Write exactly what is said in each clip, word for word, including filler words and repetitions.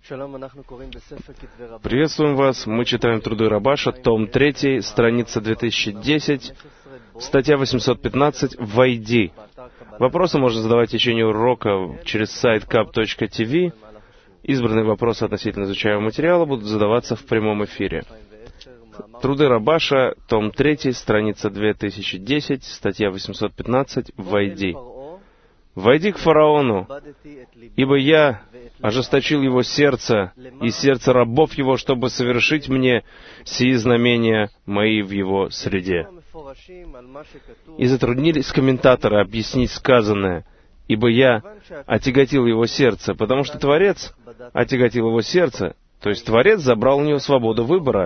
Приветствуем вас. Мы читаем Труды Рабаша, том три, страница две тысячи десять, статья восемьсот пятнадцать «Войди». Вопросы можно задавать в течение урока через сайт кап точка ти ви. Избранные вопросы относительно изучаемого материала будут задаваться в прямом эфире. Труды Рабаша, том три, страница две тысячи десять, статья восемьсот пятнадцать «Войди». «Войди к фараону, ибо я ожесточил его сердце и сердце рабов его, чтобы совершить мне сии знамения мои в его среде». И затруднились комментаторы объяснить сказанное, ибо я отяготил его сердце, потому что Творец отяготил его сердце, то есть Творец забрал у него свободу выбора.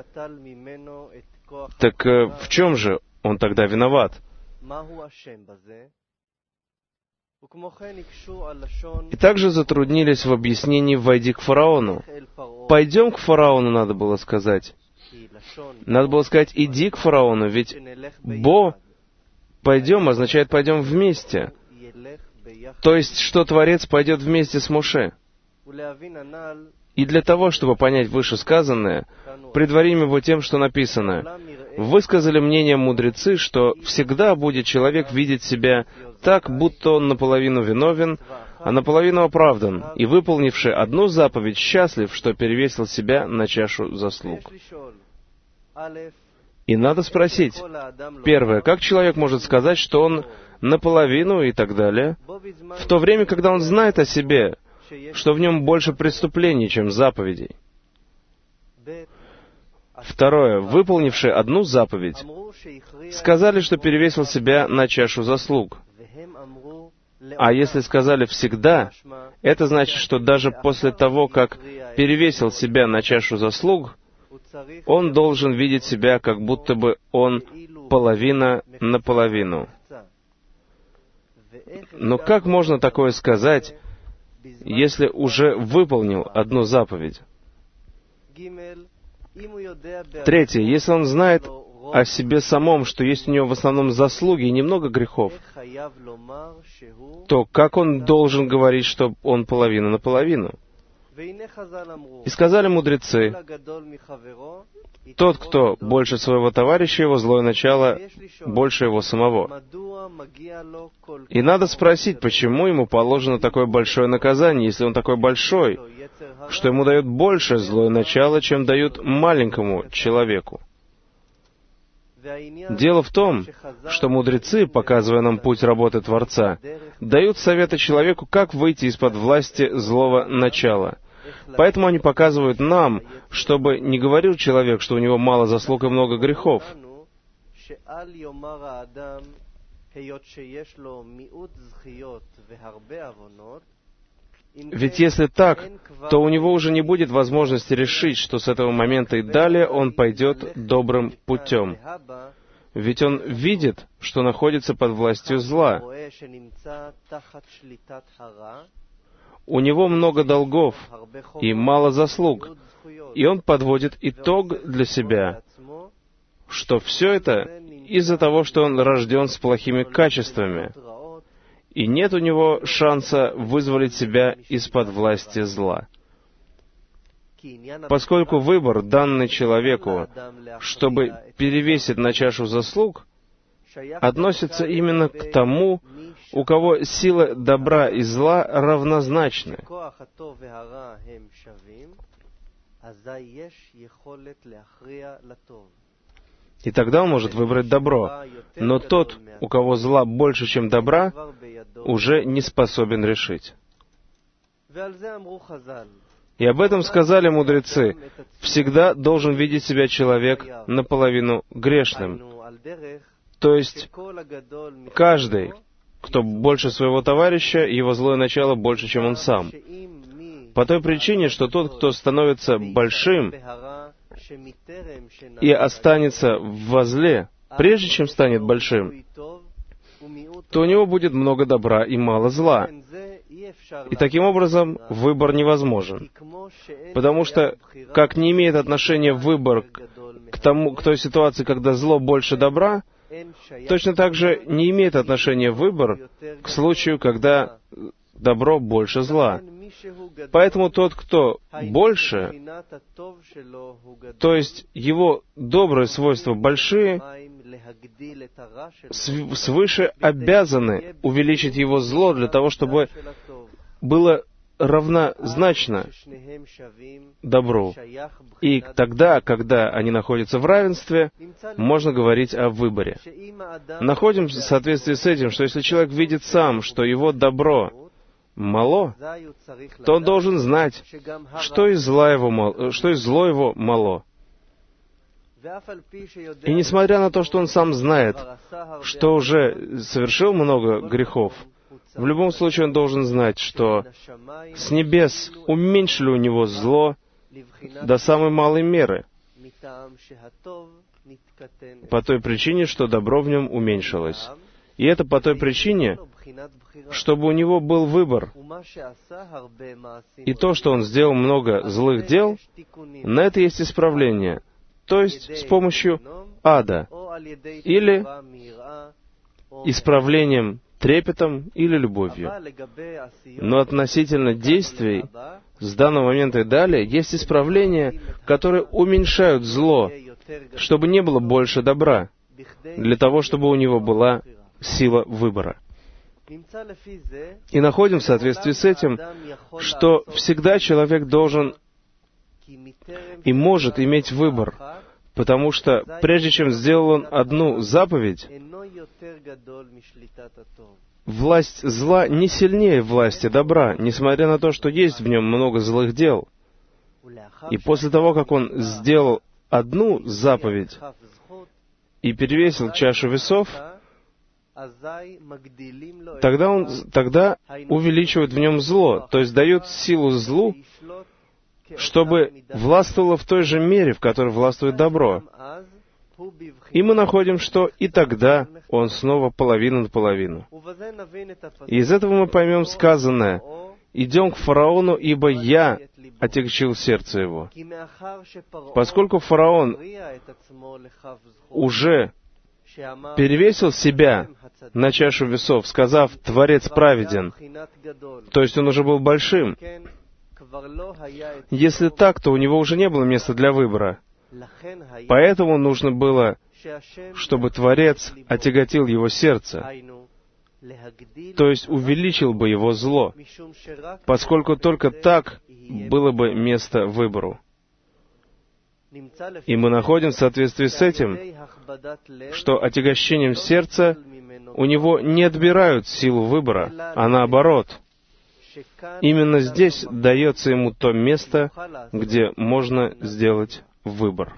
Так э, в чем же он тогда виноват? И также затруднились в объяснении «войди к фараону». «Пойдем к фараону» надо было сказать. Надо было сказать «иди к фараону», ведь «бо» «пойдем» означает «пойдем вместе». То есть, что Творец пойдет вместе с Моше. И для того, чтобы понять вышесказанное, предварим его тем, что написано: «Высказали мнение мудрецы, что всегда будет человек видеть себя так, будто он наполовину виновен, а наполовину оправдан, и, выполнивший одну заповедь, счастлив, что перевесил себя на чашу заслуг». И надо спросить, первое, как человек может сказать, что он наполовину и так далее, в то время, когда он знает о себе, что в нем больше преступлений, чем заповедей? Второе. Выполнивший одну заповедь, сказали, что перевесил себя на чашу заслуг. А если сказали «всегда», это значит, что даже после того, как перевесил себя на чашу заслуг, он должен видеть себя, как будто бы он половина наполовину. Но как можно такое сказать, если уже выполнил одну заповедь? Третье. Если он знает о себе самом, что есть у него в основном заслуги и немного грехов, то как он должен говорить, что он половина наполовину? И сказали мудрецы: «Тот, кто больше своего товарища, его злое начало больше его самого». И надо спросить, почему ему положено такое большое наказание, если он такой большой, что ему дают больше злое начало, чем дают маленькому человеку. Дело в том, что мудрецы, показывая нам путь работы Творца, дают советы человеку, как выйти из-под власти злого начала. Поэтому они показывают нам, чтобы не говорил человек, что у него мало заслуг и много грехов. Ведь если так, то у него уже не будет возможности решить, что с этого момента и далее он пойдет добрым путем. Ведь он видит, что находится под властью зла. У него много долгов и мало заслуг, и он подводит итог для себя, что все это из-за того, что он рожден с плохими качествами, и нет у него шанса вызволить себя из-под власти зла. Поскольку выбор, данный человеку, чтобы перевесить на чашу заслуг, относится именно к тому, у кого силы добра и зла равнозначны. И тогда он может выбрать добро. Но тот, у кого зла больше, чем добра, уже не способен решить. И об этом сказали мудрецы: всегда должен видеть себя человек наполовину грешным. То есть, каждый, кто больше своего товарища, его злое начало больше, чем он сам. По той причине, что тот, кто становится большим и останется во зле, прежде чем станет большим, то у него будет много добра и мало зла. И таким образом выбор невозможен. Потому что, как не имеет отношения выбор к тому, к той ситуации, когда зло больше добра, точно так же не имеет отношения выбор к случаю, когда добро больше зла. Поэтому тот, кто больше, то есть его добрые свойства большие, свыше обязаны увеличить его зло для того, чтобы было равнозначно добру. И тогда, когда они находятся в равенстве, можно говорить о выборе. Находим в соответствии с этим, что если человек видит сам, что его добро мало, то он должен знать, что и, зла его мало, что и зло его мало. И несмотря на то, что он сам знает, что уже совершил много грехов, в любом случае он должен знать, что с небес уменьшили у него зло до самой малой меры, по той причине, что добро в нем уменьшилось. И это по той причине, чтобы у него был выбор. И то, что он сделал много злых дел, на это есть исправление, то есть с помощью ада, или исправлением трепетом или любовью. Но относительно действий с данного момента и далее есть исправления, которые уменьшают зло, чтобы не было больше добра, для того, чтобы у него была сила выбора. И находим в соответствии с этим, что всегда человек должен и может иметь выбор, потому что прежде чем сделал он одну заповедь, власть зла не сильнее власти добра, несмотря на то, что есть в нем много злых дел. И после того, как он сделал одну заповедь и перевесил чашу весов, тогда он тогда увеличивает в нем зло, то есть дает силу злу, чтобы властвовало в той же мере, в которой властвует добро. И мы находим, что и тогда он снова половина на половину. И из этого мы поймем сказанное: «Идем к фараону, ибо я отягчил сердце его». Поскольку фараон уже перевесил себя на чашу весов, сказав «Творец праведен», то есть он уже был большим. Если так, то у него уже не было места для выбора. Поэтому нужно было, чтобы Творец отяготил его сердце, то есть увеличил бы его зло, поскольку только так было бы место выбору. И мы находим в соответствии с этим, что отягощением сердца у него не отбирают силу выбора, а наоборот. Именно здесь дается ему то место, где можно сделать выбор.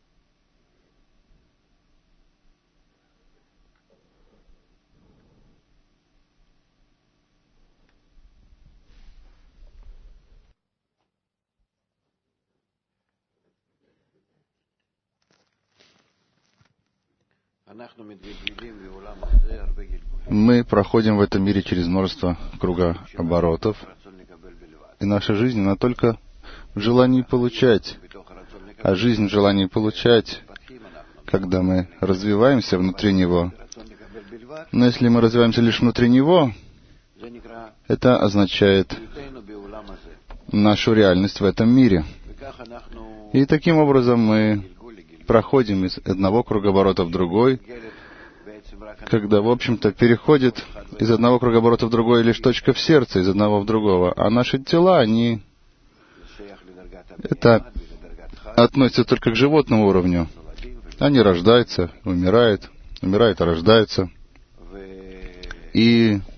Мы проходим в этом мире через множество кругооборотов, и наша жизнь не только в желании получать, а жизнь в желании получать, когда мы развиваемся внутри него. Но если мы развиваемся лишь внутри него, это означает нашу реальность в этом мире. И таким образом мы проходим из одного кругооборота в другой, когда, в общем-то, переходит из одного кругооборота в другой лишь точка в сердце, из одного в другого. А наши тела, они... Это относится только к животному уровню. Они рождаются, умирают, умирают, а рождаются. И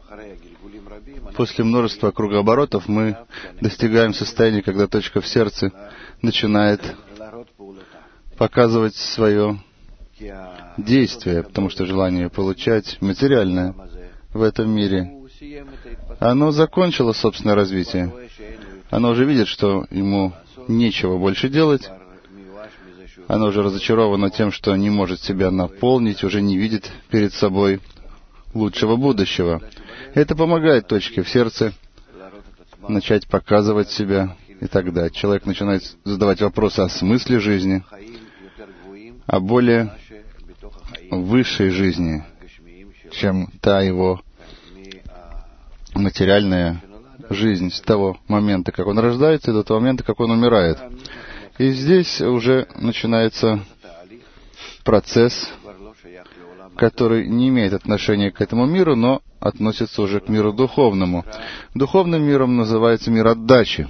после множества кругооборотов мы достигаем состояния, когда точка в сердце начинает показывать свое действие, потому что желание получать материальное в этом мире, оно закончило собственное развитие. Оно уже видит, что ему нечего больше делать. Оно уже разочаровано тем, что не может себя наполнить, уже не видит перед собой лучшего будущего. Это помогает точке в сердце начать показывать себя, и тогда человек начинает задавать вопросы о смысле жизни, о более высшей жизни, чем та его материальная жизнь с того момента, как он рождается, и до того момента, как он умирает. И здесь уже начинается процесс, который не имеет отношения к этому миру, но относится уже к миру духовному. Духовным миром называется мир отдачи.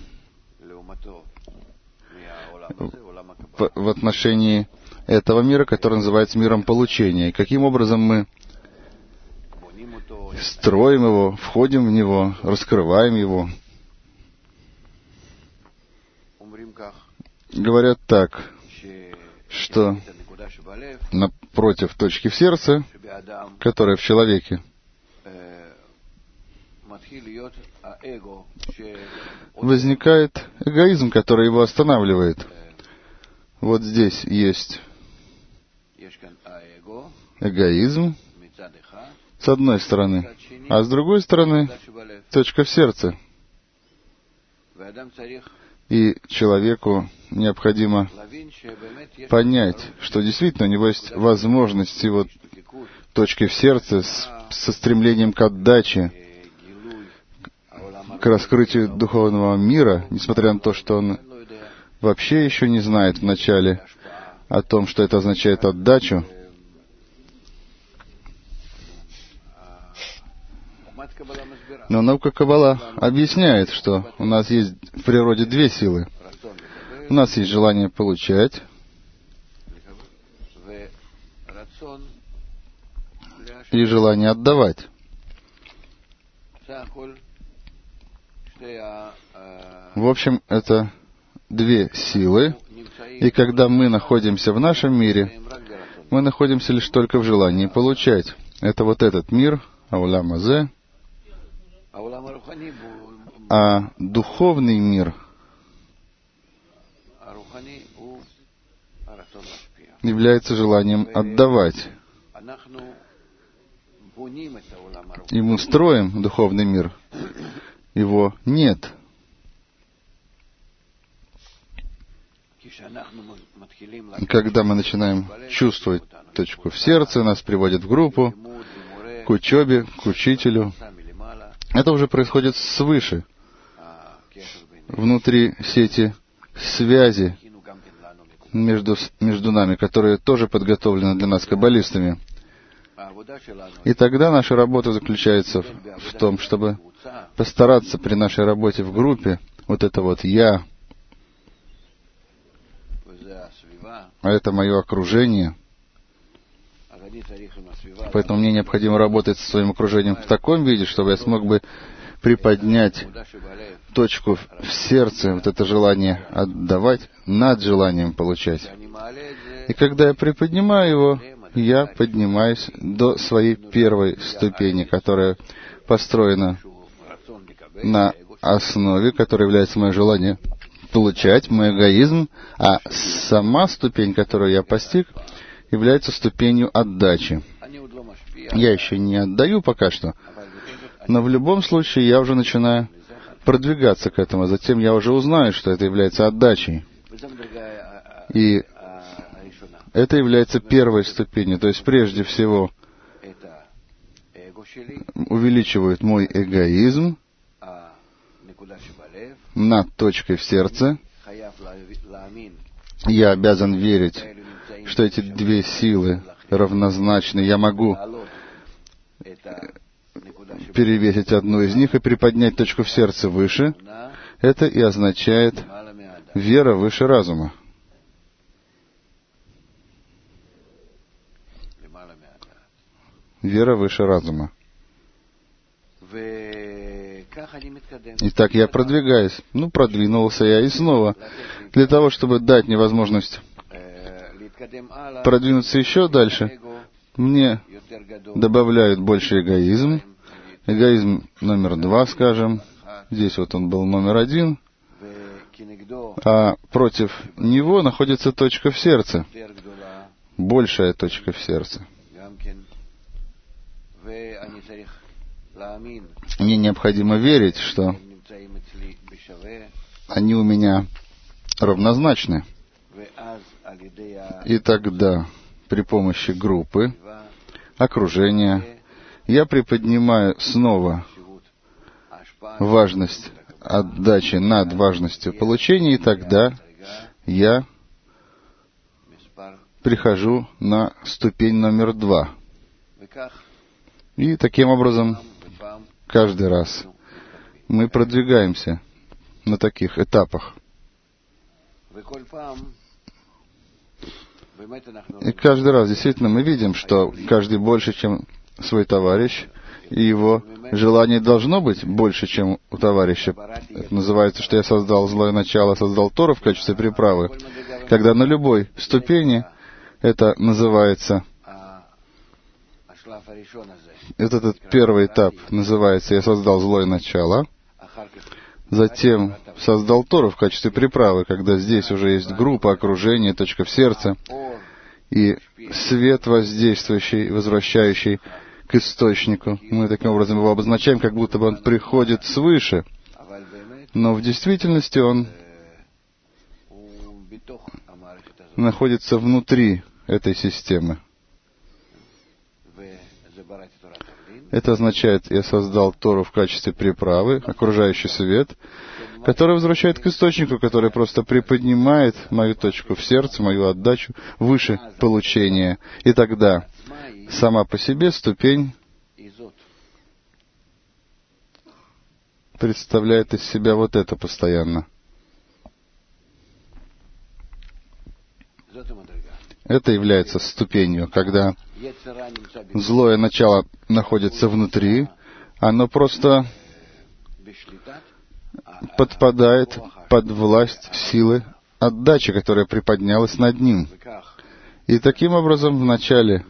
В, в отношении этого мира, который называется миром получения. И каким образом мы строим его, входим в него, раскрываем его. Говорят так, что напротив точки в сердце, которая в человеке, возникает эгоизм, который его останавливает. Вот здесь есть эгоизм с одной стороны, а с другой стороны точка в сердце. И человеку необходимо понять, что действительно у него есть возможность его точки в сердце с, со стремлением к отдаче, к раскрытию духовного мира, несмотря на то, что он вообще еще не знает вначале о том, что это означает отдачу. Но наука Каббала объясняет, что у нас есть в природе две силы. У нас есть желание получать и желание отдавать. В общем, это две силы, и когда мы находимся в нашем мире, мы находимся лишь только в желании получать. Это вот этот мир, Аулам Азе, а духовный мир является желанием отдавать. И мы строим духовный мир. Его нет. Когда мы начинаем чувствовать точку в сердце, нас приводят в группу, к учебе, к учителю. Это уже происходит свыше, внутри сети связи между, между нами, которые тоже подготовлены для нас каббалистами. И тогда наша работа заключается в, в том, чтобы постараться при нашей работе в группе, вот это вот «я», а это мое окружение. Поэтому мне необходимо работать со своим окружением в таком виде, чтобы я смог бы приподнять точку в сердце, вот это желание отдавать над желанием получать. И когда я приподнимаю его, я поднимаюсь до своей первой ступени, которая построена на основе, которая является мое желание получать, мой эгоизм, а сама ступень, которую я постиг, является ступенью отдачи. Я еще не отдаю пока что, но в любом случае я уже начинаю продвигаться к этому. Затем я уже узнаю, что это является отдачей. И это является первой ступенью. То есть прежде всего увеличивает мой эгоизм над точкой в сердце. Я обязан верить, что эти две силы равнозначны. Я могу перевесить одну из них и приподнять точку в сердце выше. Это и означает вера выше разума. Вера выше разума. Итак, я продвигаюсь. Ну, продвинулся я и снова. Для того, чтобы дать мне возможность продвинуться еще дальше, мне добавляют больше эгоизм. Эгоизм номер два, скажем. Здесь вот он был номер один. А против него находится точка в сердце. Большая точка в сердце. Мне необходимо верить, что они у меня равнозначны. И тогда при помощи группы, окружения, я приподнимаю снова важность отдачи над важностью получения, и тогда я прихожу на ступень номер два. И таким образом каждый раз мы продвигаемся на таких этапах. И каждый раз действительно мы видим, что каждый больше, чем свой товарищ, и его желание должно быть больше, чем у товарища. Это называется, что я создал злое начало, создал Тору в качестве приправы. Когда на любой ступени это называется, этот первый этап называется «Я создал злое начало», затем создал Тору в качестве приправы, когда здесь уже есть группа, окружение, точка в сердце, и свет воздействующий, возвращающий к источнику. Мы таким образом его обозначаем, как будто бы он приходит свыше, но в действительности он находится внутри этой системы. Это означает, я создал Тору в качестве приправы, окружающий свет, который возвращает к источнику, который просто приподнимает мою точку в сердце, мою отдачу выше получения. И тогда сама по себе ступень представляет из себя вот это постоянно. Это является ступенью, когда злое начало находится внутри, оно просто подпадает под власть силы отдачи, которая приподнялась над ним. И таким образом вначале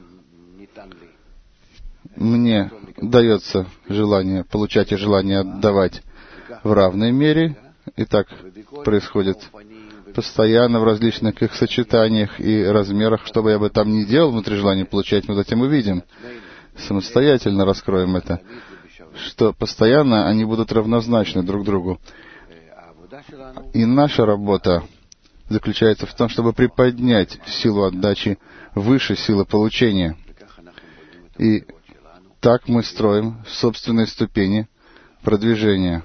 мне дается желание получать и желание отдавать в равной мере, и так происходит постоянно в различных их сочетаниях и размерах, что бы я бы там ни делал внутри желания получать, мы затем увидим, самостоятельно раскроем это, что постоянно они будут равнозначны друг другу. И наша работа заключается в том, чтобы приподнять силу отдачи выше силы получения. И так мы строим собственные ступени продвижения.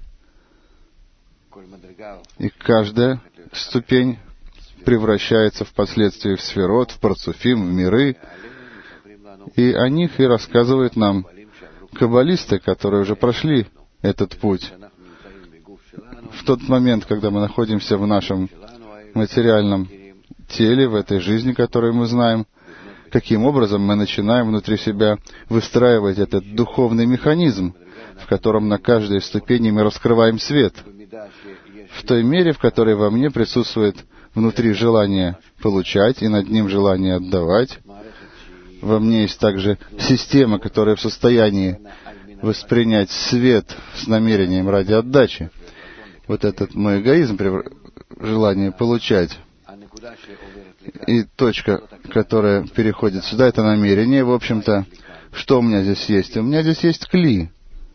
И каждая ступень превращается впоследствии в сферот, в парцуфим, в миры. И о них и рассказывают нам каббалисты, которые уже прошли этот путь. В тот момент, когда мы находимся в нашем материальном теле, в этой жизни, которую мы знаем, каким образом мы начинаем внутри себя выстраивать этот духовный механизм, в котором на каждой ступени мы раскрываем свет, в той мере, в которой во мне присутствует внутри желание получать и над ним желание отдавать. Во мне есть также система, которая в состоянии воспринять свет с намерением ради отдачи. Вот этот мой эгоизм, желание получать. И точка, которая переходит сюда, это намерение. В общем-то, что у меня здесь есть? У меня здесь есть кли.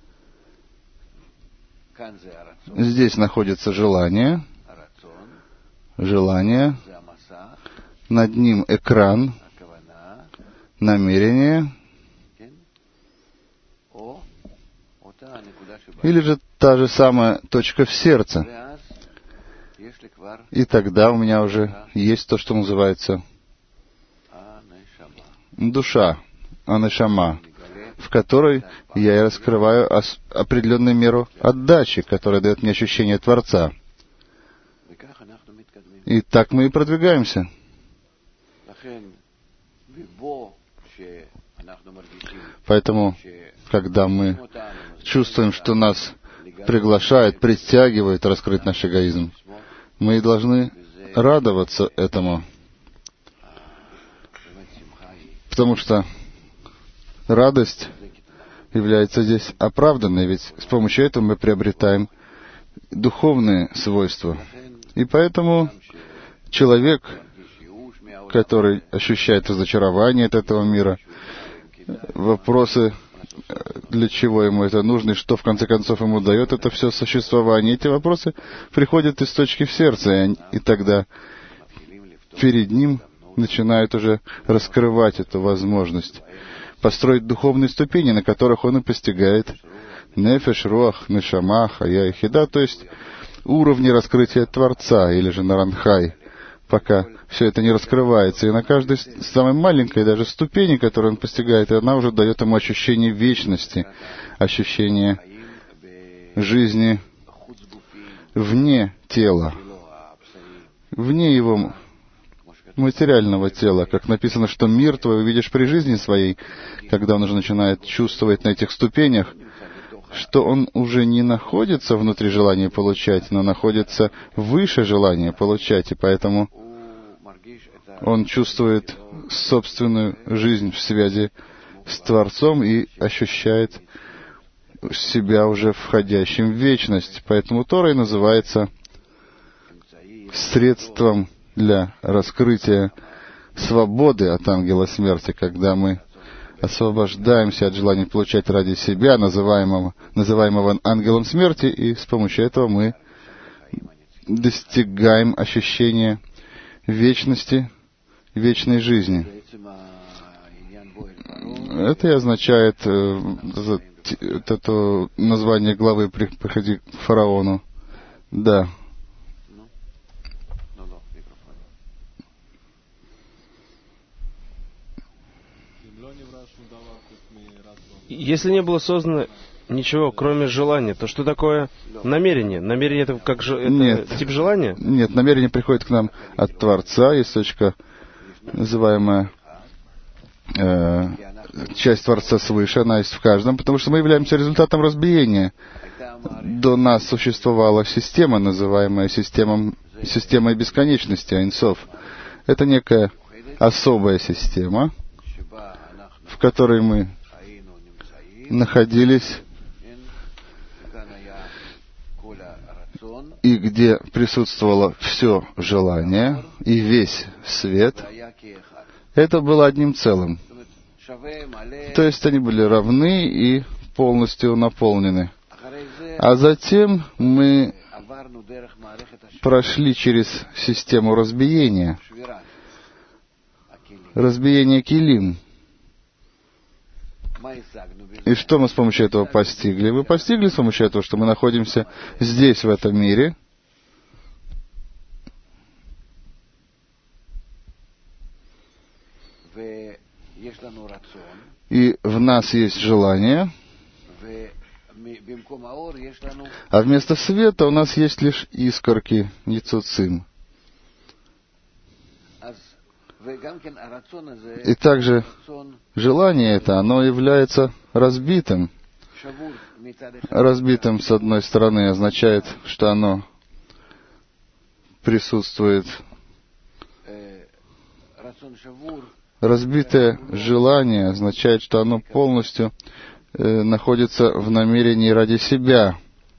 Здесь находится желание. Желание. Над ним экран. Намерение. Или же та же самая точка в сердце. И тогда у меня уже есть то, что называется душа, анешама, в которой я и раскрываю определенную меру отдачи, которая дает мне ощущение Творца. И так мы и продвигаемся. Поэтому, когда мы чувствуем, что нас приглашают, притягивают раскрыть наш эгоизм, мы должны радоваться этому, потому что радость является здесь оправданной, ведь с помощью этого мы приобретаем духовные свойства. И поэтому человек, который ощущает разочарование от этого мира, вопросы, для чего ему это нужно, и что в конце концов ему дает это все существование, эти вопросы приходят из точки в сердце, и тогда перед ним начинают уже раскрывать эту возможность построить духовные ступени, на которых он и постигает нефеш, руах, нешама, хая и хида, то есть уровни раскрытия Творца, или же наранхай, пока все это не раскрывается. И на каждой самой маленькой даже ступени, которую он постигает, она уже дает ему ощущение вечности, ощущение жизни вне тела, вне его материального тела. Как написано, что мир твой увидишь при жизни своей, когда он уже начинает чувствовать на этих ступенях, что он уже не находится внутри желания получать, но находится выше желания получать, и поэтому он чувствует собственную жизнь в связи с Творцом и ощущает себя уже входящим в вечность. Поэтому Тора и называется средством для раскрытия свободы от ангела смерти, когда мы освобождаемся от желания получать ради себя, называемого, называемого ангелом смерти, и с помощью этого мы достигаем ощущения вечности, вечной жизни. Это и означает э, это название главы «Приходи к фараону». Да. Если не было создано ничего, кроме желания, то что такое намерение? Намерение — это как же это Нет. тип желания? Нет, намерение приходит к нам от Творца, есть точка, называемая э, часть Творца свыше, она есть в каждом, потому что мы являемся результатом разбиения. До нас существовала система, называемая системой, системой бесконечности, Эйн-Соф. Это некая особая система, в которой мы находились и где присутствовало все желание и весь свет. Это было одним целым. То есть они были равны и полностью наполнены. А затем мы прошли через систему разбиения. Разбиение килим. И что мы с помощью этого постигли? Мы постигли с помощью этого, что мы находимся здесь, в этом мире. И в нас есть желание. А вместо света у нас есть лишь искорки, ницуцим. И также желание это, оно является разбитым. Разбитым, с одной стороны, означает, что оно присутствует. Разбитое желание означает, что оно полностью э, находится в намерении ради себя.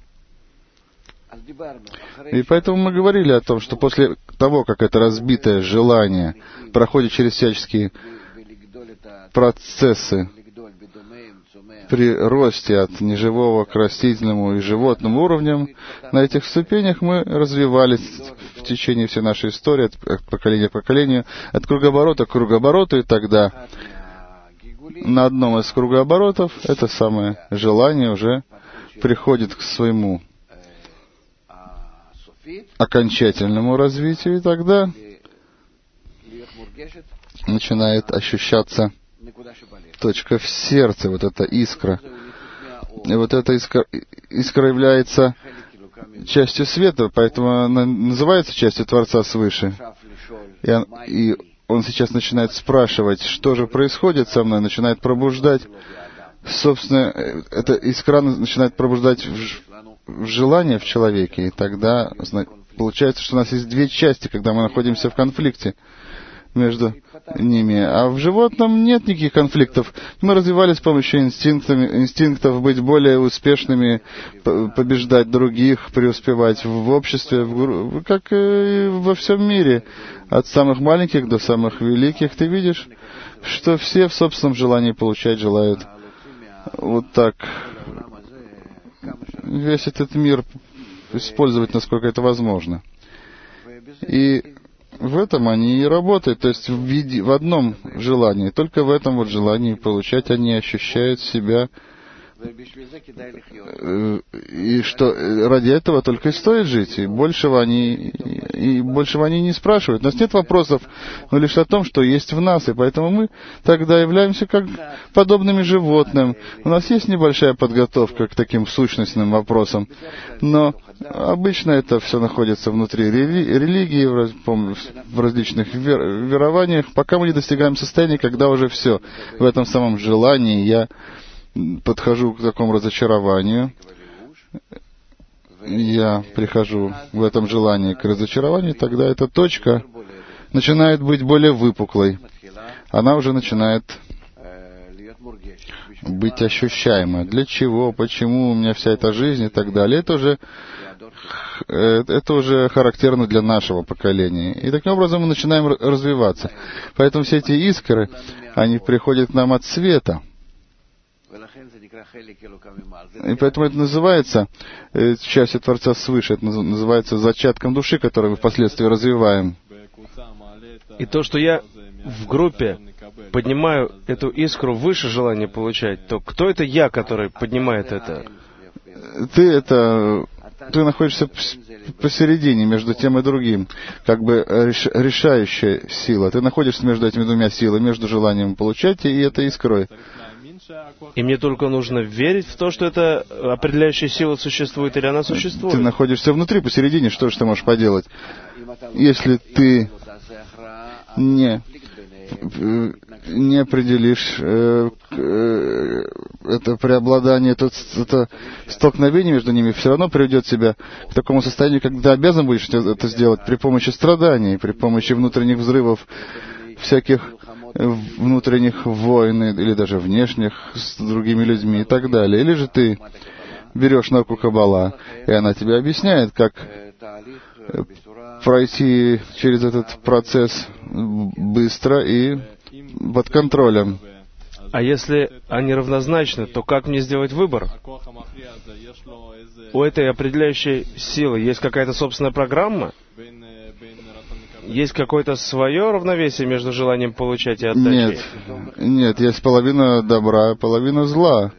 И поэтому мы говорили о том, что после того, как это разбитое желание проходит через всяческие процессы при росте от неживого к растительному и животному уровням, на этих ступенях мы развивались в течение всей нашей истории, от поколения к поколению, от кругооборота к кругообороту, и тогда на одном из кругооборотов это самое желание уже приходит к своему окончательному развитию, и тогда начинает ощущаться точка в сердце, вот эта искра. И вот эта искра, искра является частью света, поэтому она называется частью Творца свыше. И он, и он сейчас начинает спрашивать, что же происходит со мной, начинает пробуждать. Собственно, эта искра начинает пробуждать в, в желание в человеке, и тогда получается, что у нас есть две части, когда мы находимся в конфликте между ними. А в животном нет никаких конфликтов. Мы развивались с помощью инстинктов быть более успешными, побеждать других, преуспевать в обществе, в, как и во всем мире. От самых маленьких до самых великих ты видишь, что все в собственном желании получать желают. Вот так весь этот мир использовать, насколько это возможно. И в этом они и работают, то есть в, виде, в одном желании, только в этом вот желании получать они ощущают себя, и что ради этого только и стоит жить, и большего они, и большего они не спрашивают. У нас нет вопросов, но лишь о том, что есть в нас, и поэтому мы тогда являемся как подобными животным. У нас есть небольшая подготовка к таким сущностным вопросам, но обычно это все находится внутри религии, в различных верованиях, пока мы не достигаем состояния, когда уже все в этом самом желании я подхожу к такому разочарованию, я прихожу в этом желании к разочарованию, тогда эта точка начинает быть более выпуклой. Она уже начинает быть ощущаема. Для чего, почему у меня вся эта жизнь и так далее. Это уже, это уже характерно для нашего поколения. И таким образом мы начинаем развиваться. Поэтому все эти искры, они приходят к нам от света. И поэтому это называется частью Творца свыше, это называется зачатком души, который мы впоследствии развиваем. И то, что я в группе поднимаю эту искру выше желания получать, то кто это я, который поднимает это? Ты это... Ты находишься посередине между тем и другим, как бы решающая сила. Ты находишься между этими двумя силами, между желанием получать и этой искрой. И мне только нужно верить в то, что эта определяющая сила существует, или она существует. Ты находишься внутри, посередине, что же ты можешь поделать? Если ты не, не определишь э, э, это преобладание, это, это столкновение между ними, все равно приведет тебя к такому состоянию, когда обязан будешь это сделать при помощи страданий, при помощи внутренних взрывов, всяких внутренних войн или даже внешних с другими людьми и так далее. Или же ты берешь науку Каббала, и она тебе объясняет, как пройти через этот процесс быстро и под контролем. А если они равнозначны, то как мне сделать выбор? У этой определяющей силы есть какая-то собственная программа? Есть какое-то свое равновесие между желанием получать и отдачей? Нет, нет, есть половина добра, половина зла.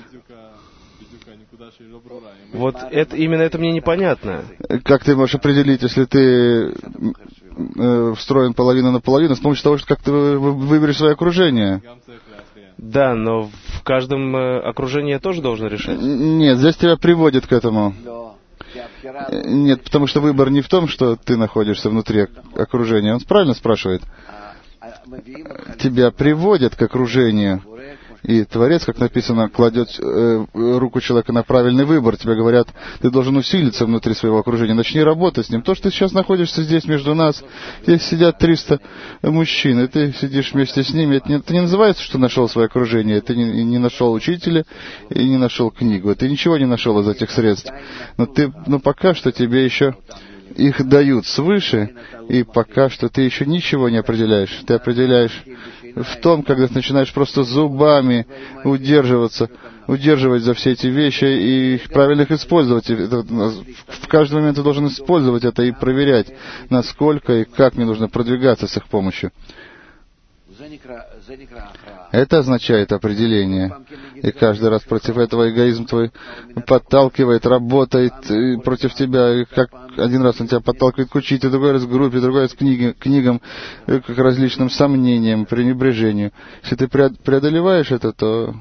Вот это, именно это мне непонятно. Как ты можешь определить, если ты э, встроен половина на половину, с помощью того, что как ты выберешь свое окружение? Да, но в каждом э, окружении я тоже должен решать. Нет, здесь тебя приводит к этому. Нет, потому что выбор не в том, что ты находишься внутри окружения. Он правильно спрашивает. Тебя приводят к окружению. И Творец, как написано, кладет э, руку человека на правильный выбор. Тебе говорят, ты должен усилиться внутри своего окружения. Начни работать с ним. То, что ты сейчас находишься здесь между нас, здесь сидят триста мужчин, и ты сидишь вместе с ними. Это не, это не называется, что нашел свое окружение. Ты не, не нашел учителя и не нашел книгу. Ты ничего не нашел из этих средств. Но, ты, но пока что тебе еще их дают свыше, и пока что ты еще ничего не определяешь. Ты определяешь в том, когда ты начинаешь просто зубами удерживаться, удерживать за все эти вещи и правильно их использовать. Это, в каждый момент ты должен использовать это и проверять, насколько и как мне нужно продвигаться с их помощью. Это означает определение. И каждый раз против этого эгоизм твой подталкивает, работает против тебя. И как один раз он тебя подталкивает к учителю, другой раз к группе, другой раз к книге, книгам, к различным сомнениям, пренебрежению. Если ты преодолеваешь это, то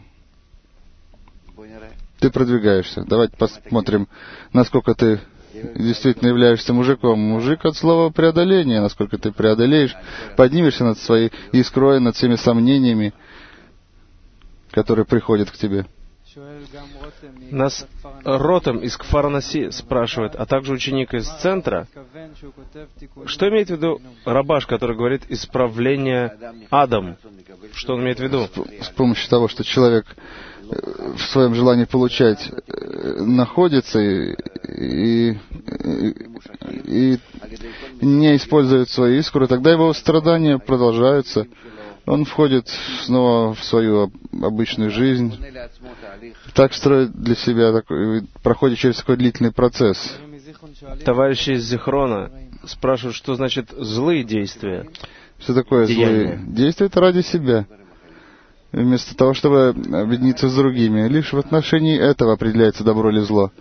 ты продвигаешься. Давайте посмотрим, насколько ты действительно являешься мужиком. Мужик от слова преодоления. Насколько ты преодолеешь, поднимешься над своей искрой, над всеми сомнениями, которые приходят к тебе. Нас Ротом из Кфар-Наси спрашивает, а также ученик из центра, что имеет в виду Рабаш, который говорит «исправление Адам»? Что он имеет в виду? С помощью того, что человек в своем желании получать находится и, и, и не использует свою искру, тогда его страдания продолжаются. Он входит снова в свою обычную жизнь, так строит для себя, такой, проходит через такой длительный процесс. Товарищи из Зихрона спрашивают, что значит злые действия. Что такое Деяния. злые действия? Это ради себя. Вместо того, чтобы объединиться с другими. Лишь в отношении этого определяется добро или зло.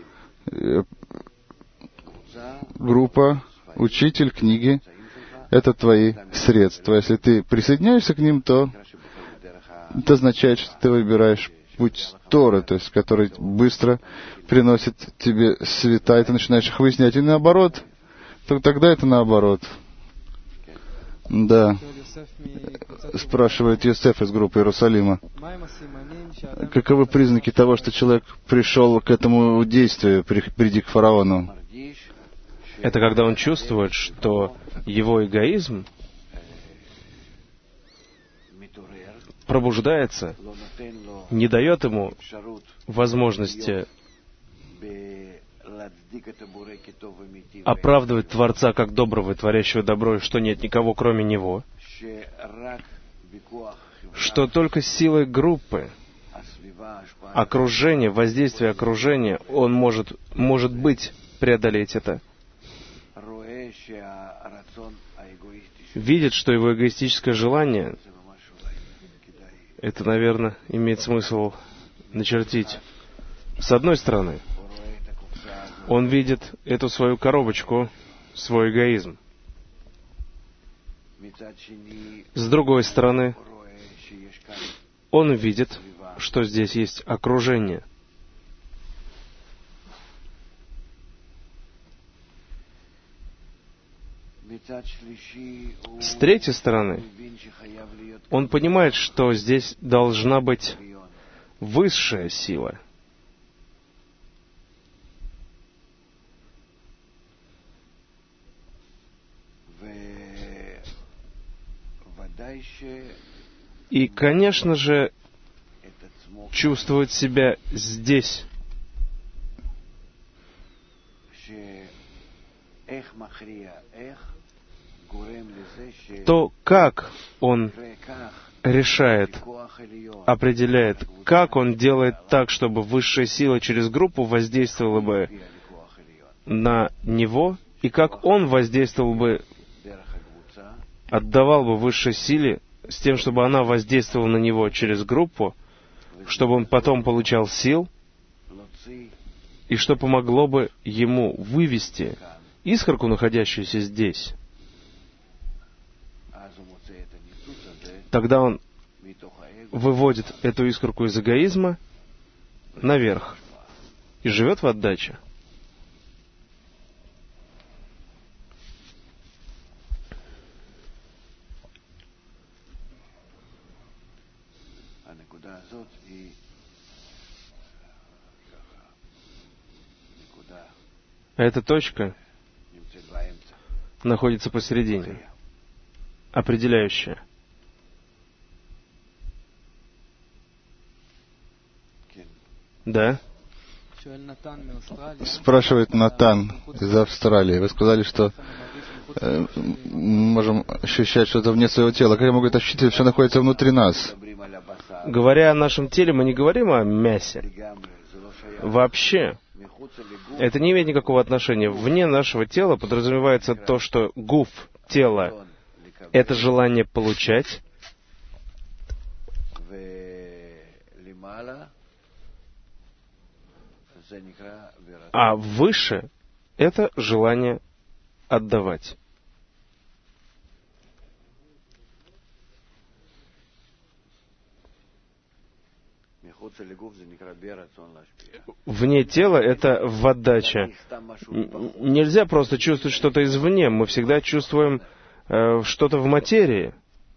Группа, учитель, книги — это твои средства. Если ты присоединяешься к ним, то это означает, что ты выбираешь путь Торы, то есть который быстро приносит тебе света, и ты начинаешь их выяснять. И наоборот, то тогда это наоборот. Да. Спрашивает Йосеф из группы Иерусалима. Каковы признаки того, что человек пришел к этому действию, приди к фараону? Это когда он чувствует, что его эгоизм пробуждается, не дает ему возможности оправдывать Творца как доброго и творящего добро, и что нет никого, кроме Него, что только силой группы, окружения, воздействия окружения, он может, может быть, преодолеть это. Видит, что его эгоистическое желание, это, наверное, имеет смысл начертить. С одной стороны, он видит эту свою коробочку, свой эгоизм. С другой стороны, он видит, что здесь есть окружение. С третьей стороны, он понимает, что здесь должна быть высшая сила. И, конечно же, чувствует себя здесь. То, как он решает, определяет, как он делает так, чтобы высшая сила через группу воздействовала бы на него, и как он воздействовал бы, отдавал бы высшей силе с тем, чтобы она воздействовала на него через группу, чтобы он потом получал сил, и что помогло бы ему вывести искорку, находящуюся здесь. Тогда он выводит эту искорку из эгоизма наверх и живет в отдаче. А эта точка находится посередине, определяющая. Да? Спрашивает Натан из Австралии. Вы сказали, что э, мы можем ощущать что-то вне своего тела. Как я могу это ощутить, все находится внутри нас? Говоря о нашем теле, мы не говорим о мясе. Вообще. Это не имеет никакого отношения. Вне нашего тела подразумевается то, что гуф, тело, это желание получать, а выше — это желание отдавать. Вне тела — это в отдаче. Нельзя просто чувствовать что-то извне. Мы всегда чувствуем э, что-то в материи.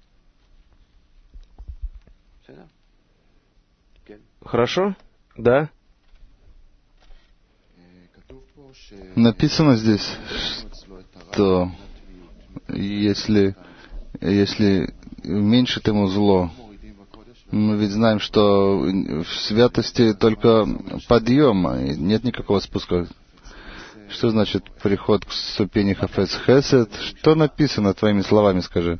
Хорошо? Да? Написано здесь, что если, если уменьшит ему зло, мы ведь знаем, что в святости только подъем, и нет никакого спуска. Что значит приход к ступени Хафец Хесед? Что написано твоими словами, скажи?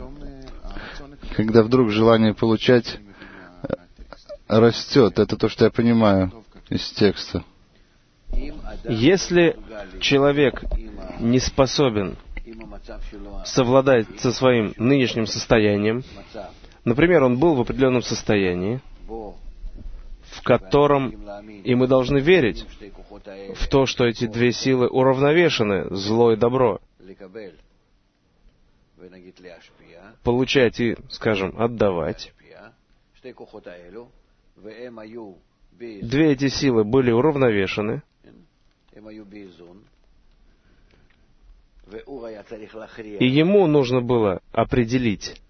Когда вдруг желание получать растет, это то, что я понимаю из текста. Если человек не способен совладать со своим нынешним состоянием, например, он был в определенном состоянии, в котором, и мы должны верить в то, что эти две силы уравновешены, зло и добро, получать и, скажем, отдавать. Две эти силы были уравновешены, и ему нужно было определить,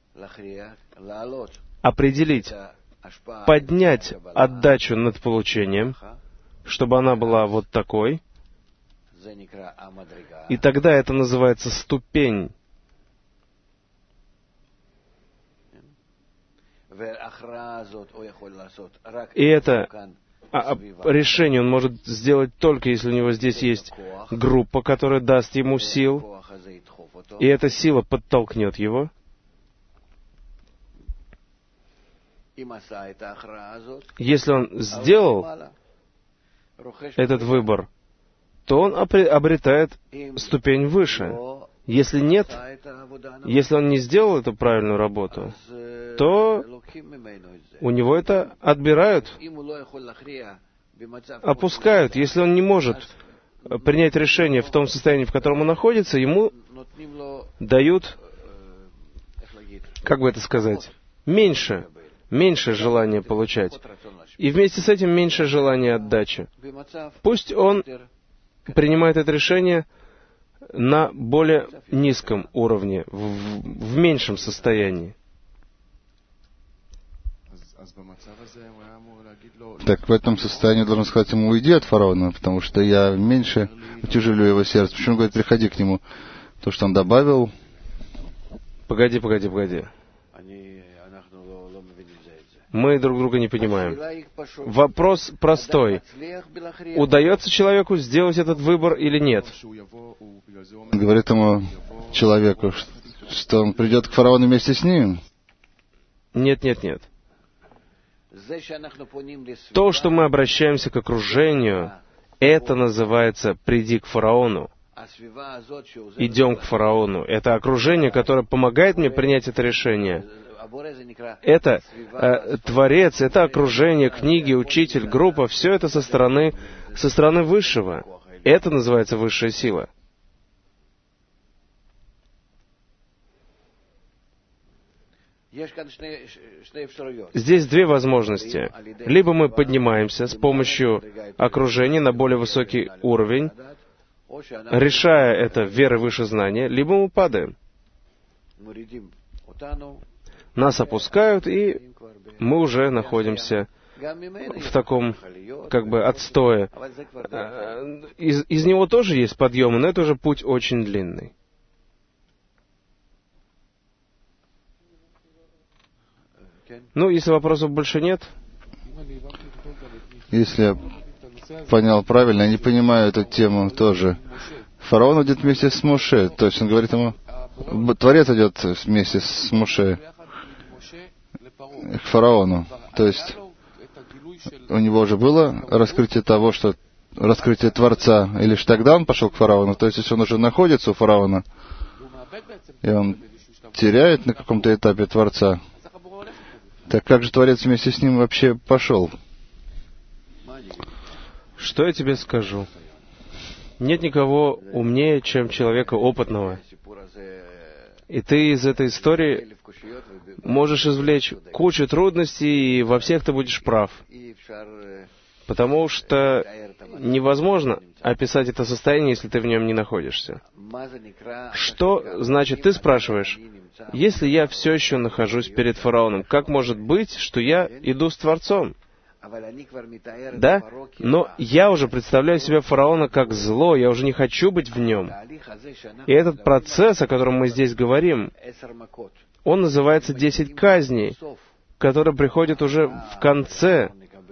определить, поднять отдачу над получением, чтобы она была вот такой, и тогда это называется ступень. И это решение он может сделать только, если у него здесь есть группа, которая даст ему сил, и эта сила подтолкнет его. Если он сделал этот выбор, то он обретает ступень выше. Если нет, если он не сделал эту правильную работу, то у него это отбирают, опускают. Если он не может принять решение в том состоянии, в котором он находится, ему дают, как бы это сказать, меньше, меньше желания получать. И вместе с этим меньше желания отдачи. Пусть он принимает это решение на более низком уровне, в, в меньшем состоянии. Так в этом состоянии должен сказать ему: уйди от фараона, потому что я меньше утяжелю его сердце. Почему он говорит: приходи к нему? То, что он добавил. Погоди, погоди, погоди. Мы друг друга не понимаем. Вопрос простой. Удается человеку сделать этот выбор или нет? Говорит ему человеку, что он придет к фараону вместе с ним. Нет, нет, нет. То, что мы обращаемся к окружению, это называется «приди к фараону». Идем к фараону. Это окружение, которое помогает мне принять это решение. Это э, Творец, это окружение, книги, учитель, группа, все это со стороны, со стороны Высшего. Это называется высшая сила. Здесь две возможности. Либо мы поднимаемся с помощью окружения на более высокий уровень, решая это верой выше знания, либо мы падаем. Нас опускают, и мы уже находимся в таком, как бы, отстое. Из, из него тоже есть подъемы, но это уже путь очень длинный. Ну, если вопросов больше нет. Если я понял правильно, я не понимаю эту тему тоже. Фараон идет вместе с Моше, то есть он говорит ему, Творец идет вместе с Моше к фараону. То есть у него уже было раскрытие того, что раскрытие Творца, и лишь тогда он пошел к фараону. То есть если он уже находится у фараона, и он теряет на каком-то этапе Творца, так как же Творец вместе с ним вообще пошел? Что я тебе скажу? Нет никого умнее, чем человека опытного. И ты из этой истории можешь извлечь кучу трудностей, и во всех ты будешь прав. Потому что невозможно описать это состояние, если ты в нем не находишься. Что значит, ты спрашиваешь, если я все еще нахожусь перед фараоном, как может быть, что я иду с Творцом? Да, но я уже представляю себе фараона как зло, я уже не хочу быть в нем. И этот процесс, о котором мы здесь говорим, он называется «десять казней», которые приходят уже в конце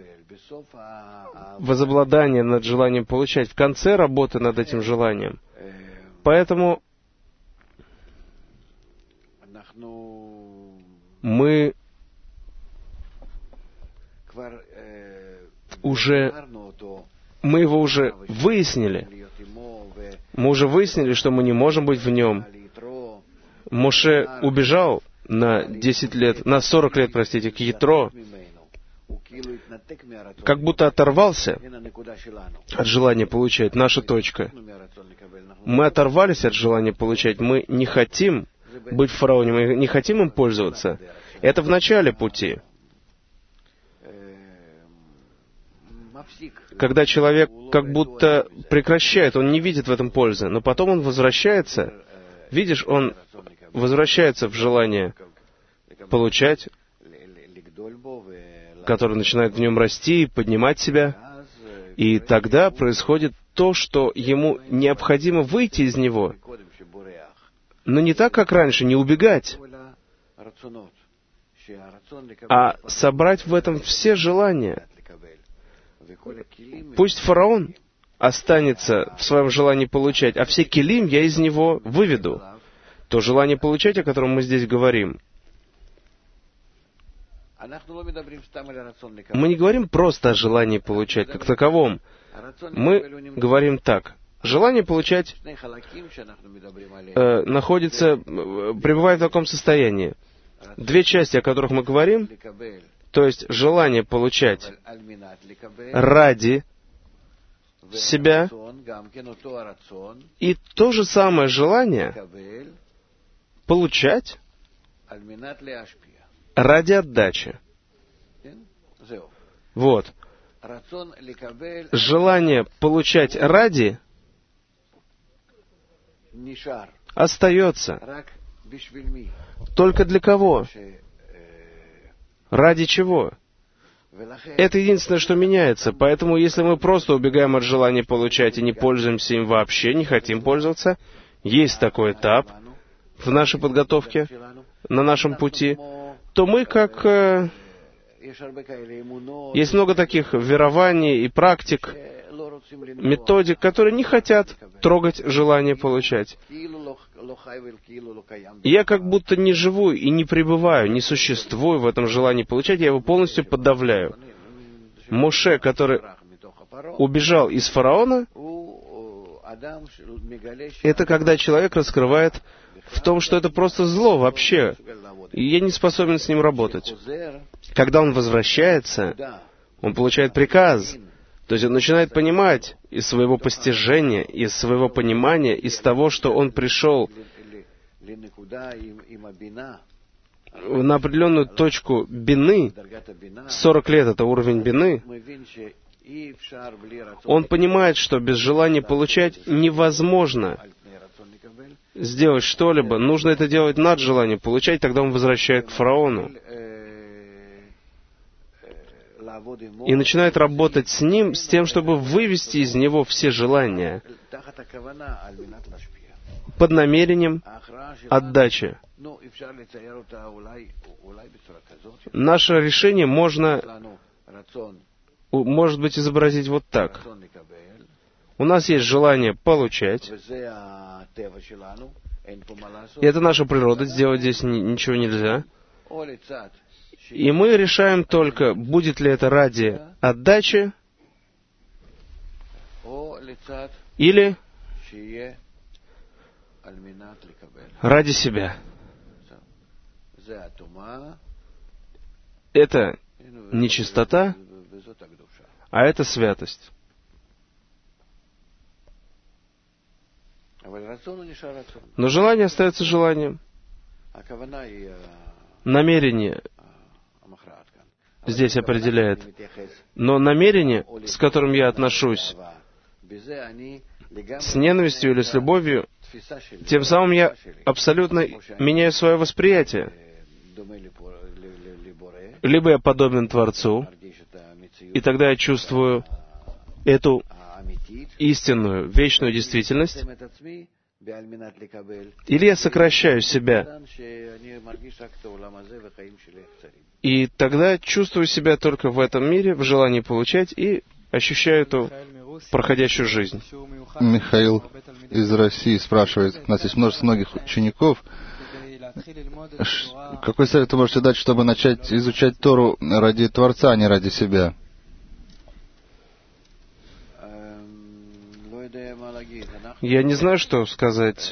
возобладания над желанием получать, в конце работы над этим желанием. Поэтому мы уже мы его уже выяснили. Мы уже выяснили, что мы не можем быть в нем. Моше убежал на десять лет, на сорок лет, простите, к Ятро, как будто оторвался от желания получать. Наша точка. Мы оторвались от желания получать. Мы не хотим быть в фараоне, мы не хотим им пользоваться. Это в начале пути. Когда человек как будто прекращает, он не видит в этом пользы, но потом он возвращается, видишь, он возвращается в желание получать, которое начинает в нем расти, поднимать себя, и тогда происходит то, что ему необходимо выйти из него, но не так, как раньше, не убегать, а собрать в этом все желания. Пусть фараон останется в своем желании получать, а все килим я из него выведу. То желание получать, о котором мы здесь говорим. Мы не говорим просто о желании получать как таковом. Мы говорим так. Желание получать э, находится, пребывает в таком состоянии. Две части, о которых мы говорим, то есть желание получать ради себя, и то же самое желание получать ради отдачи. Вот. Желание получать ради остается. Только для кого? Ради чего? Это единственное, что меняется. Поэтому, если мы просто убегаем от желания получать и не пользуемся им вообще, не хотим пользоваться, есть такой этап в нашей подготовке, на нашем пути, то мы как... Э, есть много таких верований и практик, методик, которые не хотят трогать желание получать. Я как будто не живу и не пребываю, не существую в этом желании получать, я его полностью подавляю. Моше, который убежал из фараона, это когда человек раскрывает в том, что это просто зло вообще, и я не способен с ним работать. Когда он возвращается, он получает приказ, то есть он начинает понимать из своего постижения, из своего понимания, из того, что он пришел на определенную точку бины, сорок лет это уровень бины, он понимает, что без желания получать невозможно сделать что-либо. Нужно это делать над желанием получать, тогда он возвращает к фараону. И начинает работать с ним, с тем, чтобы вывести из него все желания под намерением отдачи. Наше решение можно, может быть, изобразить вот так. У нас есть желание получать, и это наша природа, сделать здесь ничего нельзя. И мы решаем только, будет ли это ради отдачи или ради себя. Это не чистота, а это святость. Но желание остается желанием. Намерение здесь определяет. Но намерение, с которым я отношусь, с ненавистью или с любовью, тем самым я абсолютно меняю свое восприятие. Либо я подобен Творцу, и тогда я чувствую эту истинную, вечную действительность, или я сокращаю себя, и тогда чувствую себя только в этом мире, в желании получать, и ощущаю эту проходящую жизнь. Михаил из России спрашивает, у нас есть множество многих учеников, какой совет вы можете дать, чтобы начать изучать Тору ради Творца, а не ради себя? Я не знаю, что сказать.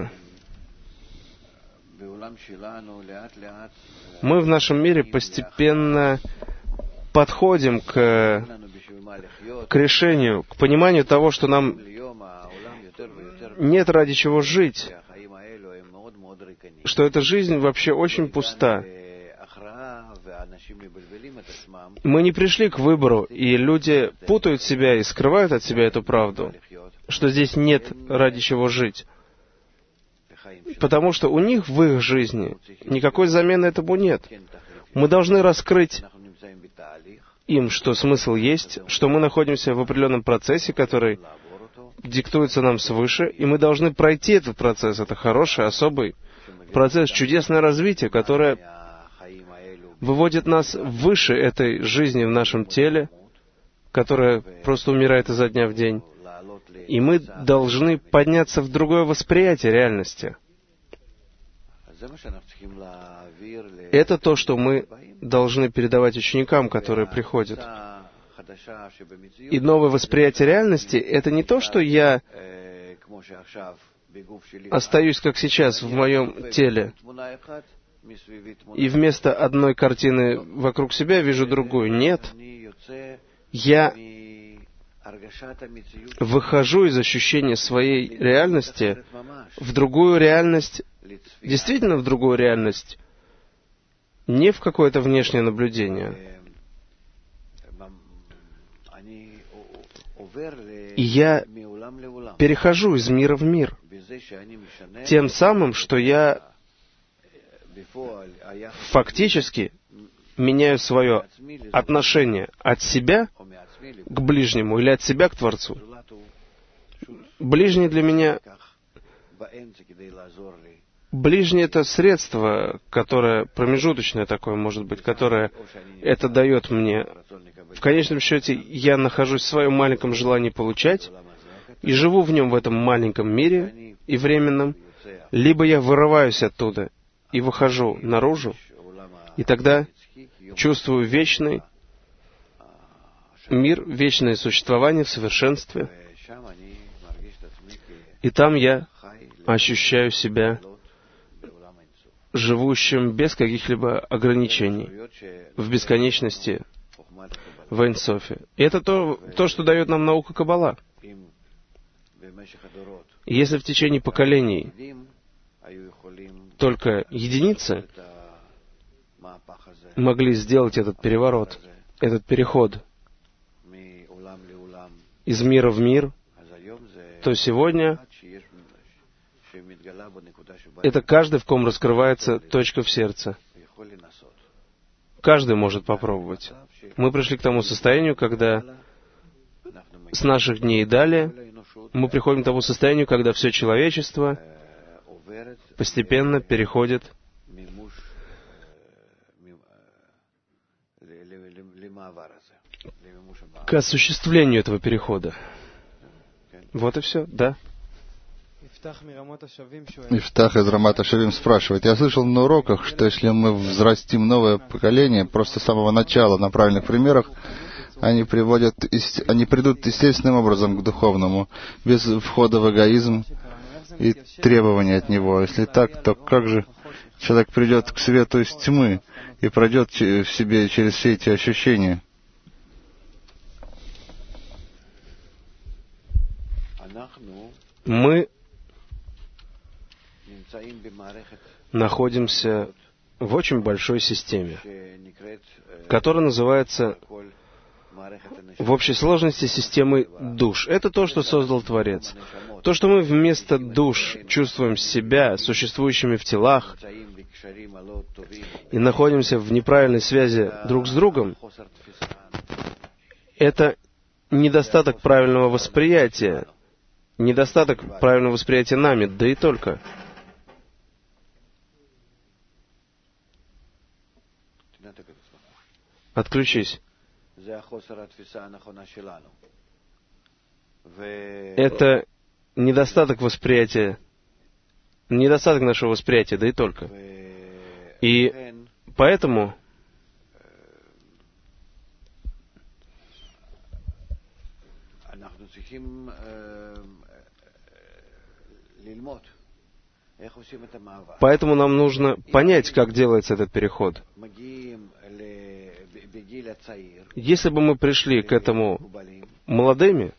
Мы в нашем мире постепенно подходим к, к решению, к пониманию того, что нам нет ради чего жить, что эта жизнь вообще очень пуста. Мы не пришли к выбору, и люди путают себя и скрывают от себя эту правду, что здесь нет ради чего жить. Потому что у них в их жизни никакой замены этому нет. Мы должны раскрыть им, что смысл есть, что мы находимся в определенном процессе, который диктуется нам свыше, и мы должны пройти этот процесс. Это хороший, особый процесс, чудесное развитие, которое выводит нас выше этой жизни в нашем теле, которая просто умирает изо дня в день. И мы должны подняться в другое восприятие реальности. Это то, что мы должны передавать ученикам, которые приходят. И новое восприятие реальности — это не то, что я остаюсь, как сейчас, в моем теле, и вместо одной картины вокруг себя вижу другую. Нет. Я выхожу из ощущения своей реальности в другую реальность, действительно в другую реальность, не в какое-то внешнее наблюдение. И я перехожу из мира в мир, тем самым, что я фактически меняю свое отношение от себя к ближнему или от себя к Творцу. Ближний для меня... Ближний — это средство, которое промежуточное такое, может быть, которое это дает мне. В конечном счете, я нахожусь в своем маленьком желании получать и живу в нем, в этом маленьком мире и временном, либо я вырываюсь оттуда и выхожу наружу, и тогда чувствую вечный мир, вечное существование в совершенстве. И там я ощущаю себя живущим без каких-либо ограничений, в бесконечности, в Эйн Софе. И это то, то, что дает нам наука Каббала. Если в течение поколений только единицы могли сделать этот переворот, этот переход из мира в мир, то сегодня это каждый, в ком раскрывается точка в сердце. Каждый может попробовать. Мы пришли к тому состоянию, когда с наших дней и далее мы приходим к тому состоянию, когда все человечество постепенно переходит к осуществлению этого перехода. Вот и все, да. Ифтах из Рамат Шавим спрашивает: я слышал на уроках, что если мы взрастим новое поколение, просто с самого начала на правильных примерах, они, приводят, они придут естественным образом к духовному, без входа в эгоизм и требований от него. Если так, то как же человек придет к свету из тьмы и пройдет в себе через все эти ощущения? Мы находимся в очень большой системе, которая называется в общей сложности системой душ. Это то, что создал Творец. То, что мы вместо душ чувствуем себя существующими в телах и находимся в неправильной связи друг с другом, это недостаток правильного восприятия, недостаток правильного восприятия нами, да и только. Отключись. Это недостаток восприятия, недостаток нашего восприятия, да и только. И поэтому Поэтому нам нужно понять, как делается этот переход. Если бы мы пришли к этому молодыми,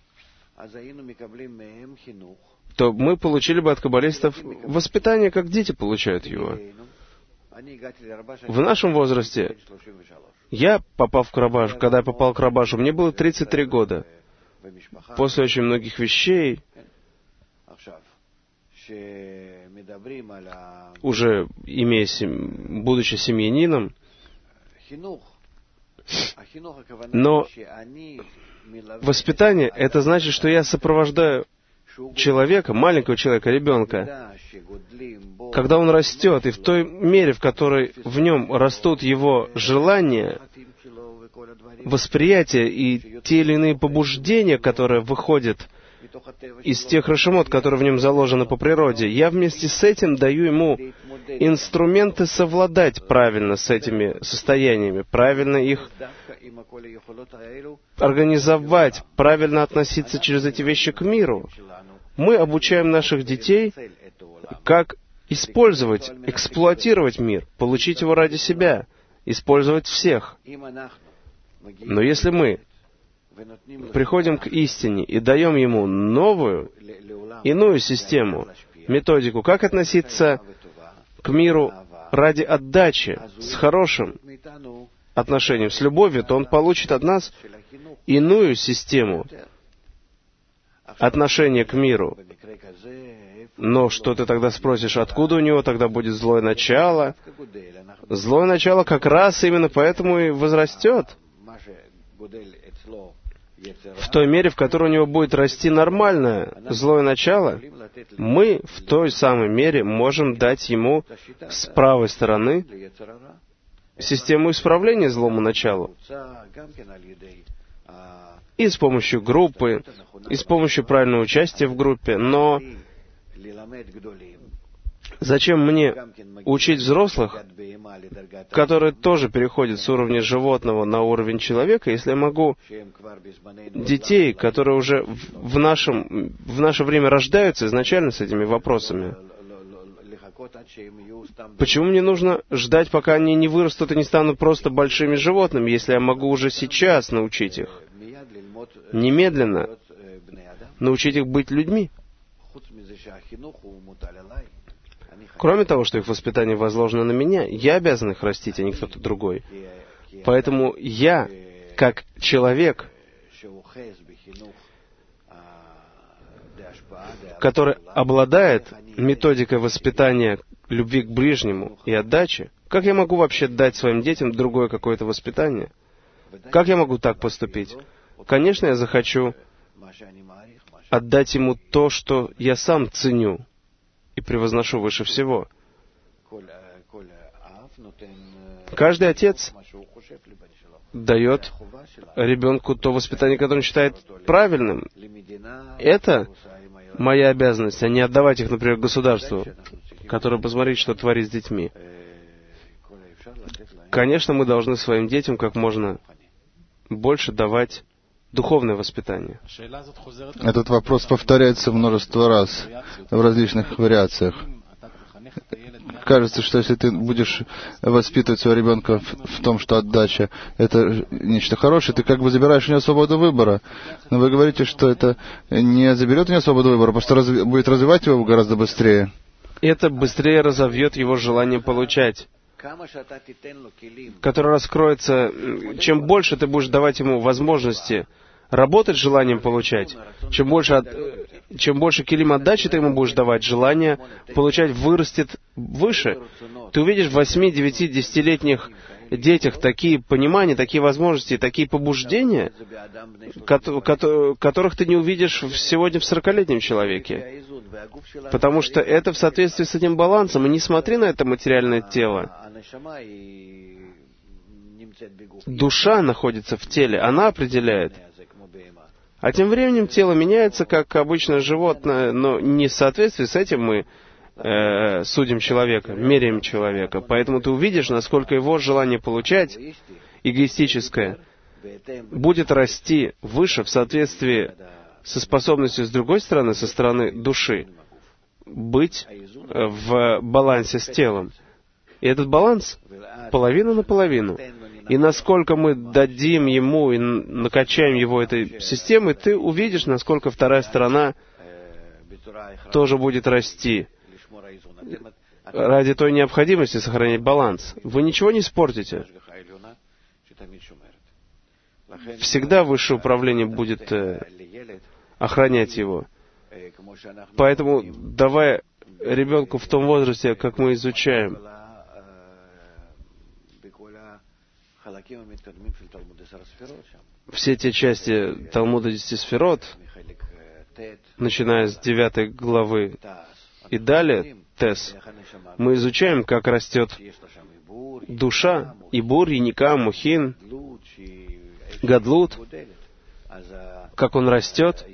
то мы получили бы от каббалистов воспитание, как дети получают его. В нашем возрасте, я, попав к Рабашу, когда я попал к Рабашу, мне было тридцать три года. После очень многих вещей, уже имея сем... будучи семьянином, но воспитание — это значит, что я сопровождаю человека, маленького человека, ребенка, когда он растет, и в той мере, в которой в нем растут его желания, восприятие и те или иные побуждения, которые выходят из тех решемот, которые в нем заложены по природе, я вместе с этим даю ему инструменты совладать правильно с этими состояниями, правильно их организовать, правильно относиться через эти вещи к миру. Мы обучаем наших детей, как использовать, эксплуатировать мир, получить его ради себя, использовать всех. Но если мы приходим к истине и даем ему новую, иную систему, методику, как относиться к миру ради отдачи, с хорошим отношением, с любовью, то он получит от нас иную систему отношения к миру. Но что ты тогда спросишь, откуда у него тогда будет злое начало? Злое начало как раз именно поэтому и возрастет. В той мере, в которой у него будет расти нормальное злое начало, мы в той самой мере можем дать ему с правой стороны систему исправления злому началу. И с помощью группы, и с помощью правильного участия в группе. Но зачем мне учить взрослых, которые тоже переходят с уровня животного на уровень человека, если я могу детей, которые уже в, нашем, в наше время рождаются изначально с этими вопросами? Почему мне нужно ждать, пока они не вырастут и не станут просто большими животными, если я могу уже сейчас научить их? Немедленно научить их быть людьми. Кроме того, что их воспитание возложено на меня, я обязан их растить, а не кто-то другой. Поэтому я, как человек, который обладает методикой воспитания любви к ближнему и отдачи, как я могу вообще дать своим детям другое какое-то воспитание? Как я могу так поступить? Конечно, я захочу отдать ему то, что я сам ценю и превозношу выше всего. Каждый отец дает ребенку то воспитание, которое он считает правильным. Это моя обязанность, а не отдавать их, например, государству, которое посмотрит, что творит с детьми. Конечно, мы должны своим детям как можно больше давать духовное воспитание. Этот вопрос повторяется множество раз в различных вариациях. Кажется, что если ты будешь воспитывать своего ребенка в, в том, что отдача — это нечто хорошее, ты как бы забираешь у него свободу выбора. Но вы говорите, что это не заберет у него свободу выбора, просто разви- будет развивать его гораздо быстрее. Это быстрее разовьет его желание получать, которое раскроется. Чем больше ты будешь давать ему возможности работать с желанием получать, чем больше, от, чем больше килим отдачи ты ему будешь давать, желание получать вырастет выше. Ты увидишь в восьми, девяти, десятилетних детях такие понимания, такие возможности, такие побуждения, которых ты не увидишь сегодня в сорокалетнем человеке. Потому что это в соответствии с этим балансом. И не смотри на это материальное тело. Душа находится в теле, она определяет. А тем временем тело меняется, как обычное животное, но не в соответствии с этим мы э, судим человека, меряем человека. Поэтому ты увидишь, насколько его желание получать, эгоистическое, будет расти выше в соответствии со способностью, с другой стороны, со стороны души, быть в балансе с телом. И этот баланс половина на половину. И насколько мы дадим ему и накачаем его этой системой, ты увидишь, насколько вторая сторона тоже будет расти. Ради той необходимости сохранять баланс. Вы ничего не испортите. Всегда высшее управление будет охранять его. Поэтому, давая ребенку в том возрасте, как мы изучаем все те части Талмуда Десяти Сферот, начиная с девятой главы и далее, Тес, мы изучаем, как растет душа, и бур, и ника, мухин, гадлут, как он растет,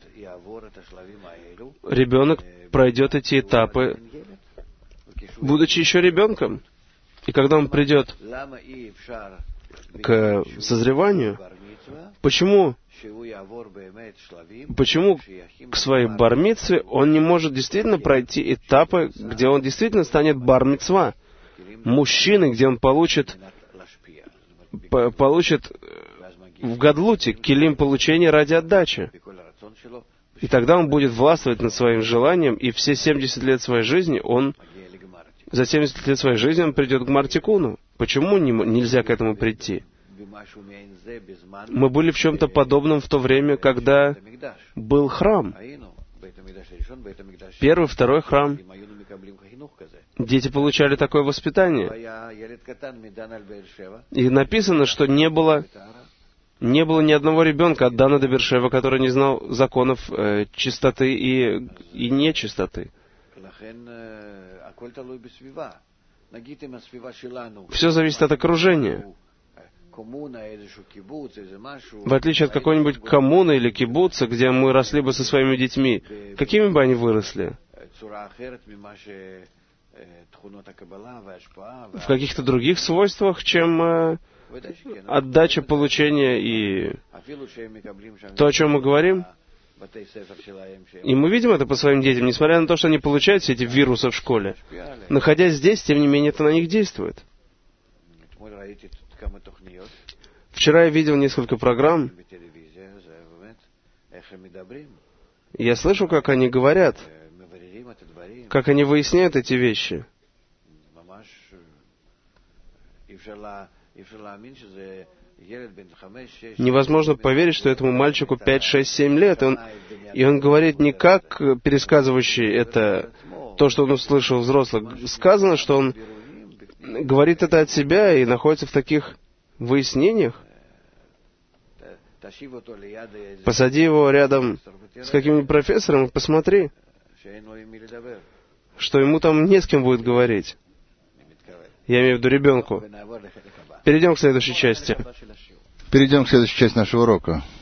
ребенок пройдет эти этапы, будучи еще ребенком. И когда он придет к созреванию, почему, почему к своей бар-мицве он не может действительно пройти этапы, где он действительно станет бар-мицва, мужчиной, где он получит, по, получит в гадлуте килим получения ради отдачи. И тогда он будет властвовать над своим желанием, и все семьдесят лет своей жизни он, за семьдесят лет своей жизни он придет к Мартикуну. Почему не, нельзя к этому прийти? Мы были в чем-то подобном в то время, когда был храм. Первый, второй храм. Дети получали такое воспитание. И написано, что не было, не было ни одного ребенка от Дана до Бершева, который не знал законов э, чистоты и, и нечистоты. Все зависит от окружения. В отличие от какой-нибудь коммуны или кибуца, где мы росли бы со своими детьми, какими бы они выросли? В каких-то других свойствах, чем э, отдача, получение и то, о чем мы говорим. И мы видим это по своим детям, несмотря на то, что они получают все эти вирусы в школе. Находясь здесь, тем не менее, это на них действует. Вчера я видел несколько программ. Я слышу, как они говорят, как они выясняют эти вещи. Невозможно поверить, что этому мальчику пять, шесть, семь лет. И он, и он говорит не как пересказывающий это, то, что он услышал взрослых. Сказано, что он говорит это от себя и находится в таких выяснениях. Посади его рядом с каким-нибудь профессором и посмотри, что ему там не с кем будет говорить. Я имею в виду ребенку. Перейдем к следующей части. Перейдем к следующей части нашего урока.